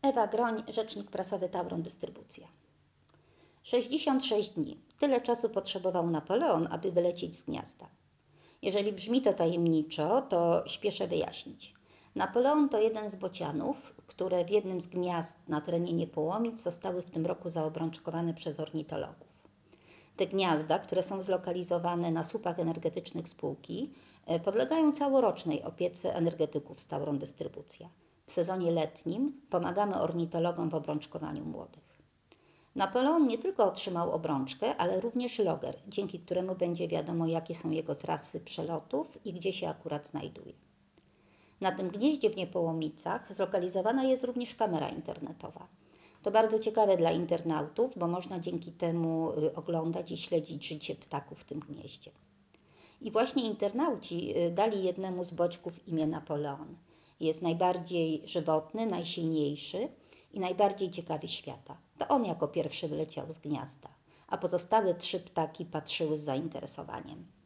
Ewa Groń, rzecznik prasowy Tauron Dystrybucja. 66 dni. Tyle czasu potrzebował Napoleon, aby wylecieć z gniazda. Jeżeli brzmi to tajemniczo, to śpieszę wyjaśnić. Napoleon to jeden z bocianów, które w jednym z gniazd na terenie Niepołomic zostały w tym roku zaobrączkowane przez ornitologów. Te gniazda, które są zlokalizowane na słupach energetycznych spółki, podlegają całorocznej opiece energetyków z Tauron Dystrybucja. W sezonie letnim pomagamy ornitologom w obrączkowaniu młodych. Napoleon nie tylko otrzymał obrączkę, ale również loger, dzięki któremu będzie wiadomo, jakie są jego trasy przelotów i gdzie się akurat znajduje. Na tym gnieździe w Niepołomicach zlokalizowana jest również kamera internetowa. To bardzo ciekawe dla internautów, bo można dzięki temu oglądać i śledzić życie ptaków w tym gnieździe. I właśnie internauci dali jednemu z boćków imię Napoleon. Jest najbardziej żywotny, najsilniejszy i najbardziej ciekawy świata. To on jako pierwszy wyleciał z gniazda, a pozostałe 3 ptaki patrzyły z zainteresowaniem.